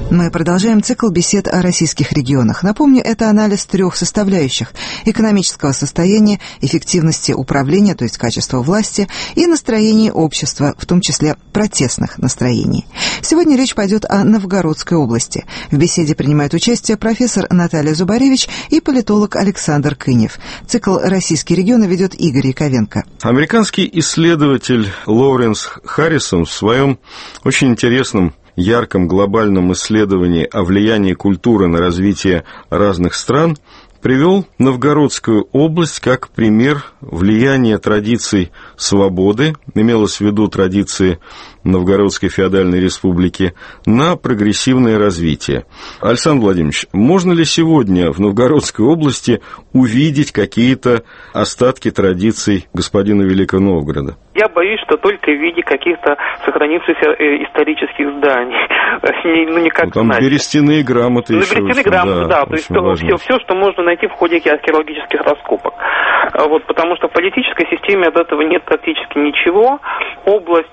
Мы продолжаем цикл бесед о российских регионах. Напомню, это анализ 3 составляющих: экономического состояния, эффективности управления, то есть качества власти, и настроений общества, в том числе протестных настроений. Сегодня речь пойдет о Новгородской области. В беседе принимают участие профессор Наталья Зубаревич и политолог Александр Кынев. Цикл «Российские регионы» ведет Игорь Яковенко. Американский исследователь Лоуренс Харрисон в своем очень интересном ярком глобальном исследовании о влиянии культуры на развитие разных стран привел Новгородскую область как пример влияния традиций свободы, имелось в виду традиции Новгородской феодальной республики, на прогрессивное развитие. Александр Владимирович, можно ли сегодня в Новгородской области увидеть какие-то остатки традиций господина Великого Новгорода? Я боюсь, что только в виде каких-то сохранившихся исторических зданий. Никак там берестяные грамоты еще. Берестяные грамоты, да. То есть все, что можно найти в ходе археологических раскопок. Потому что в политической системе от этого нет практически ничего. Область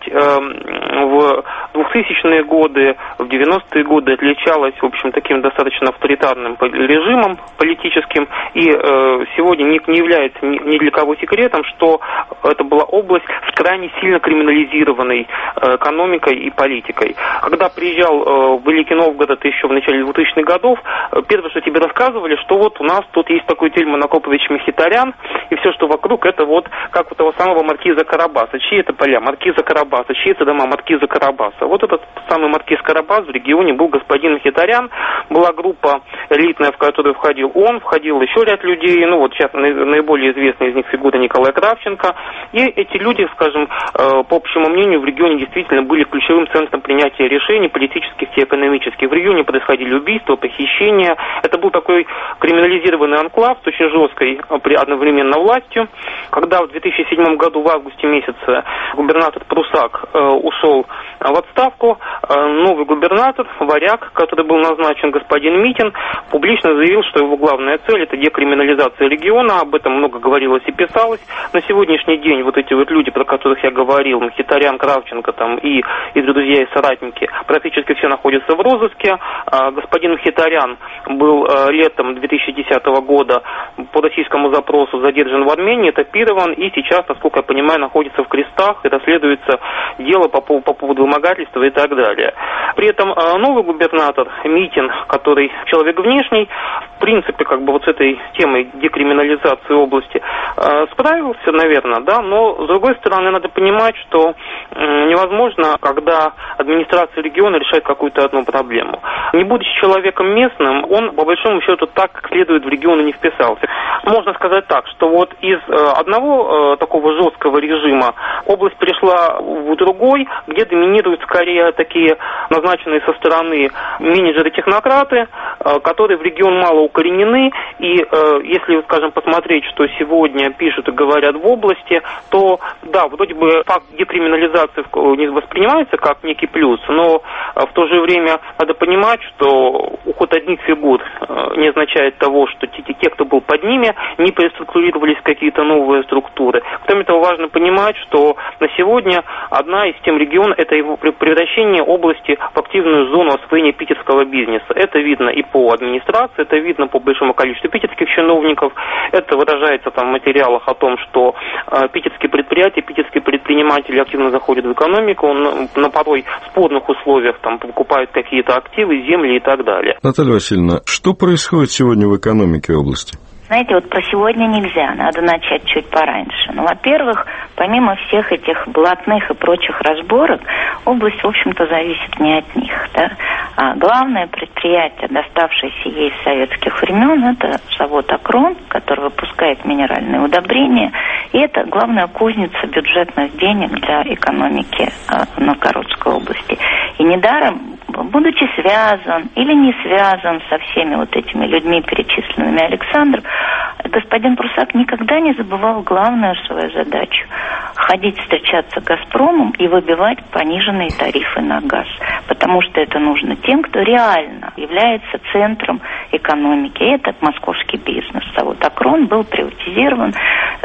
в 2000-е годы, в 90-е годы отличалась, в общем, таким достаточно авторитарным режимом политическим. И сегодня не является ни для кого секретом, что это была область с крайне сильно криминализированной экономикой и политикой. Когда приезжал в Великий Новгород еще в начале 2000-х годов, первое, что тебе рассказывали, что вот у нас тут есть такой Тельман Акопович Мхитарян, и все, что вокруг, это вот как у того самого маркиза Карабаса. Чьи это поля? Маркиза Карабаса. Чьи это дома? Маркиза Карабаса. Вот этот самый маркиз Карабас в регионе был господин Мхитарян. Была группа элитная, в которую входил он, входил еще ряд людей. Сейчас наиболее известная из них фигура Николай Кравченко. И эти люди, скажем, по общему мнению, в регионе действительно были ключевым центром принятия решений политических и экономических. В регионе происходили убийства, похищения. Это был такой криминализированный анклав с очень жесткой одновременно властью. Когда в 2007 году в августе месяце губернатор Прусак ушел в отставку, новый губернатор, варяг, который был назначен, господин Митин, публично заявил, что его главная цель – это декриминализация региона. Об этом много говорилось и писалось. На сегодняшний день вот эти вот люди, про которых я говорил, Мхитарян, Кравченко и друзья и соратники, практически все находятся в розыске. Господин Мхитарян был летом 2010 года по российскому запросу задержан в Армении, этапирован и сейчас, насколько я понимаю, находится в крестах и расследуется дело по поводу вымогательства и так далее. При этом новый губернатор Митин, который человек внешний, в принципе, с этой темой декриминализации области справился, наверное, да, но с другой стороны надо понимать, что невозможно, когда администрация региона решает какую-то одну проблему. Не будучи человеком местным, он, по большому счету, так как следует в регион не вписался. Можно сказать так, что вот из одного такого жесткого режима область перешла в другой, где доминируют скорее такие назначенные со стороны менеджеры-технократы, которые в регион мало укоренены, и если, скажем, посмотреть, что сегодня пишут и говорят в области, то, да, вроде бы факт декриминализации не воспринимается как некий плюс, но в то же время надо понимать, что уход одних фигур не означает того, что те, кто был под ними, не переструктурировались в какие-то новые структуры. Кроме того, важно понимать, что на сегодня одна из тем региона – это его превращение области в активную зону освоения питерского бизнеса. Это видно и по администрации, это видно по большому количеству питерских чиновников, это выражается в материалах о том, что питерские предприятия, питерские предприниматели активно заходят в экономику, на порой спорных условиях покупают какие-то активы, земли и так далее. Наталья Васильевна, что происходит сегодня в экономике области? Знаете, вот про сегодня нельзя, надо начать чуть пораньше. Во-первых, помимо всех этих блатных и прочих разборок, область, в общем-то, зависит не от них, да? А главное предприятие, доставшееся ей с советских времен, это завод «Акрон», который выпускает минеральные удобрения, и это главная кузница бюджетных денег для экономики Новгородской области. И недаром, будучи связан или не связан со всеми вот этими людьми, перечисленными Александром, господин Прусак никогда не забывал главную свою задачу – ходить встречаться с «Газпромом» и выбивать пониженные тарифы на газ. Потому что это нужно тем, кто реально является центром экономики. И это московский бизнес. Завод «Акрон» был приватизирован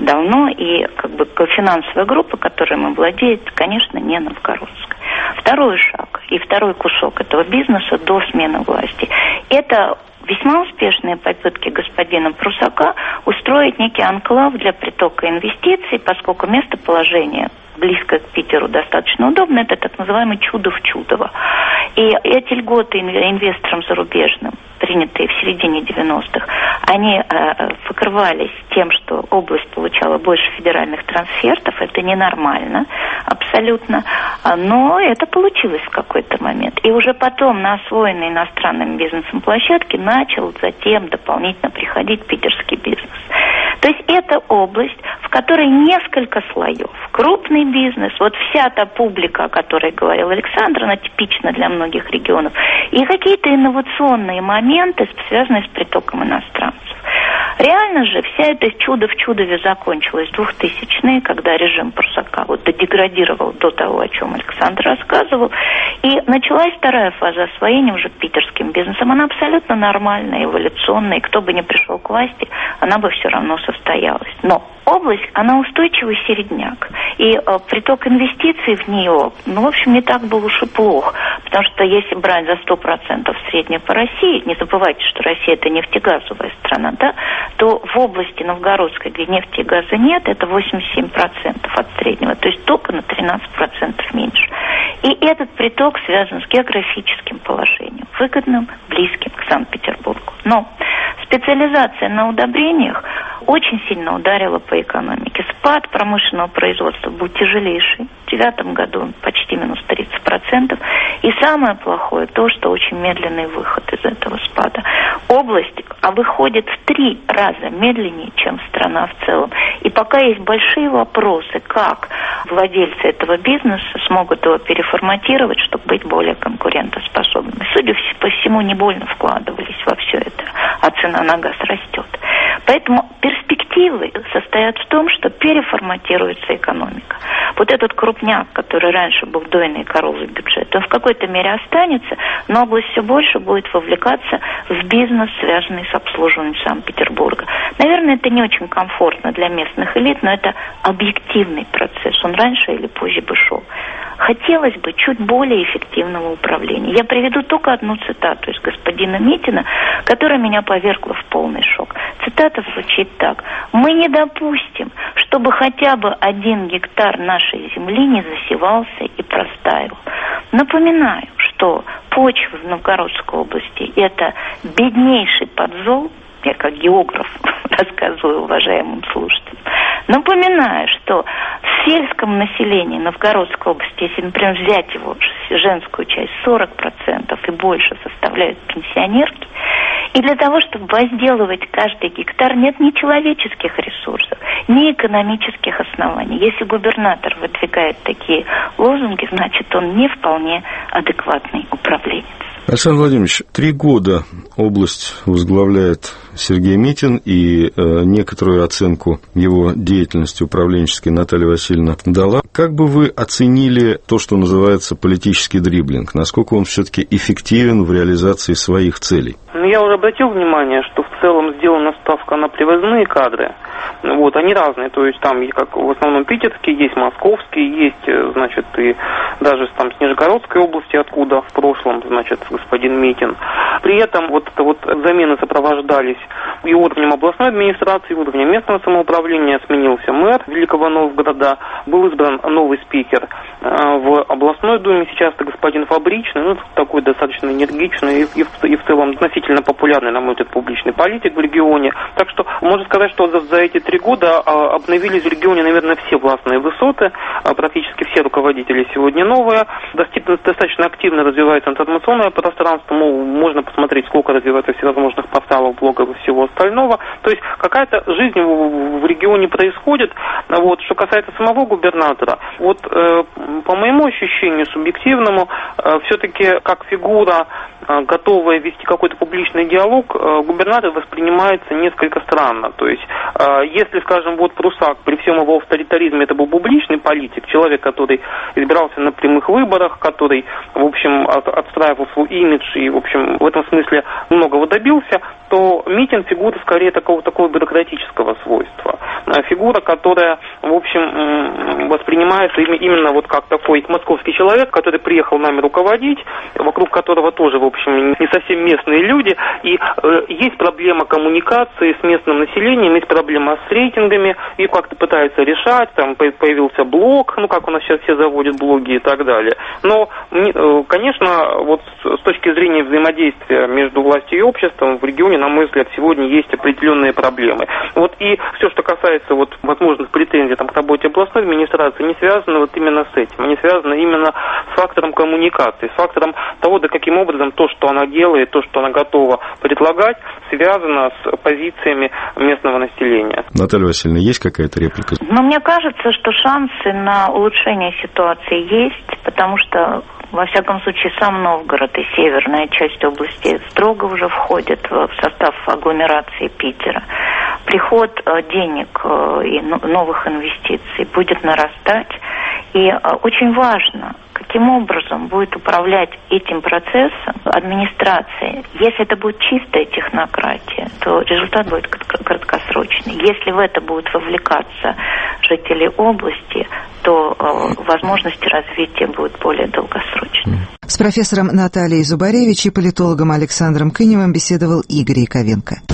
давно, и финансовая группа, которой мы владеем, конечно, не новгородская. Второй шаг и второй кусок этого бизнеса до смены власти – это весьма успешные попытки господина Прусака устроить некий анклав для притока инвестиций, поскольку местоположение близко к Питеру достаточно удобно, это так называемый Чудов-Чудово. И эти льготы инвесторам зарубежным, принятые в середине 90-х, они покрывались тем, что область получала больше федеральных трансфертов. Это ненормально абсолютно, но это получилось в какой-то момент. И уже потом на освоенные иностранным бизнесом площадки начал затем дополнительно приходить питерский бизнес. То есть это область, в которой несколько слоев. Крупный бизнес, вот вся та публика, о которой говорил Александр, она типична для многих регионов, и какие-то инновационные моменты, связанные с притоком иностранцев. Реально же вся эта чудо в чудове закончилась в 2000-е, когда режим Прусака деградировал до того, о чем Александр рассказывал, и началась вторая фаза освоения уже питерским бизнесом. Она абсолютно нормальная, эволюционная, и кто бы ни пришел к власти, она бы все равно состоялась. Но область, она устойчивый середняк, и приток инвестиций в нее, в общем, не так был уж и плох, потому что если брать за 100% среднее по России, не забывайте, что Россия это нефтегазовая страна, да, то в области Новгородской, где нефти и газа нет, это 87% от среднего, то есть только на 13% меньше. И этот приток связан с географическим положением, выгодным, близким к Санкт-Петербургу. Но специализация на удобрениях очень сильно ударила по экономике. Спад промышленного производства был тяжелейший. В 2009 году почти минус 30%. И самое плохое то, что очень медленный выход из этого спада. Область выходит в 3 раза медленнее, чем страна в целом. И пока есть большие вопросы, как владельцы этого бизнеса смогут его переформатировать, чтобы быть более конкурентоспособными. Судя по всему, не больно вкладывались во все это, а цена на газ растет. Поэтому перспективы состоят в том, что переформатируется экономика. Вот этот крупняк, который раньше был дойной коровой бюджет, он в какой-то мере останется, но область все больше будет вовлекаться в бизнес, связанный с обслуживанием Санкт-Петербурга. Наверное, это не очень комфортно для местных элит, но это объективный процесс. Он раньше или позже бы шел. Хотелось бы чуть более эффективного управления. Я приведу только одну цитату из господина Митина, которая меня повергла в полный шок. Цитата звучит так. «Мы не допустим, чтобы хотя бы 1 гектар нашей земли не засевался и простаивал». Напоминаю, что почва в Новгородской области – это беднейший подзол. Я как географ рассказываю уважаемым слушателям. Напоминаю, что в сельском населении Новгородской области, если, например, взять его женскую часть, 40% и больше составляют пенсионерки, и для того, чтобы возделывать каждый гектар, нет ни человеческих ресурсов, ни экономических оснований. Если губернатор выдвигает такие лозунги, значит, он не вполне адекватный управленец. Александр Владимирович, 3 года область возглавляет Сергей Митин, и некоторую оценку его деятельности управленческой Наталья Васильевна дала. Как бы вы оценили то, что называется политический дриблинг? Насколько он все-таки эффективен в реализации своих целей? Я уже обратил внимание, что в целом сделана ставка на привозные кадры. Вот, они разные, то есть там как в основном питерские, есть московские, есть, значит, и даже там с Нижегородской области, откуда в прошлом, значит, господин Митин. При этом вот замены сопровождались и уровнем областной администрации, и уровнем местного самоуправления. Сменился мэр Великого Новгорода, был избран новый спикер в областной думе, сейчас это господин Фабричный, такой достаточно энергичный и в целом относительно популярный, на мой взгляд, публичный политик в регионе. Так что можно сказать, что за эти 3 года обновились в регионе, наверное, все властные высоты, практически все руководители сегодня новые, достаточно активно развивается информационное пространство, можно посмотреть, сколько развивается всевозможных порталов, блогов и всего остального. То есть какая-то жизнь в регионе происходит. Вот, что касается самого губернатора, по моему ощущению субъективному, все-таки как фигура готовая вести какой-то публичный диалог, губернатор воспринимается несколько странно. То есть, если, скажем, вот Прусак при всем его авторитаризме это был публичный политик, человек, который избирался на прямых выборах, который, в общем, отстраивал свой имидж и, в общем, в этом смысле многого добился, то Митин фигура скорее такого бюрократического свойства. Фигура, которая, в общем, воспринимается именно вот как такой московский человек, который приехал нами руководить, вокруг которого тоже, в общем, не совсем местные люди, и есть проблема коммуникации с местным населением, есть проблема с рейтингами, и как-то пытаются решать, там появился блог, ну как у нас сейчас все заводят блоги и так далее. Но, конечно, вот с точки зрения взаимодействия между властью и обществом в регионе, на мой взгляд, сегодня есть определенные проблемы. Вот и все, что касается вот возможных претензий там, к работе областной администрации, не связано вот именно с этим, они связаны именно с фактором коммуникации, с фактором того, да каким образом то, что она делает, то, что она готова предлагать, связано с позициями местного населения. Наталья Васильевна, есть какая-то реплика? Ну, мне кажется, что шансы на улучшение ситуации есть, потому что, во всяком случае, сам Новгород и северная часть области строго уже входят в состав агломерации Питера. Приход денег и новых инвестиций будет нарастать. И очень важно, каким образом будет управлять этим процессом администрация. Если это будет чистая технократия, то результат будет краткосрочный. Если в это будут вовлекаться жители области, то возможности развития будут более долгосрочными. С профессором Натальей Зубаревич и политологом Александром Кыневым беседовал Игорь Яковенко.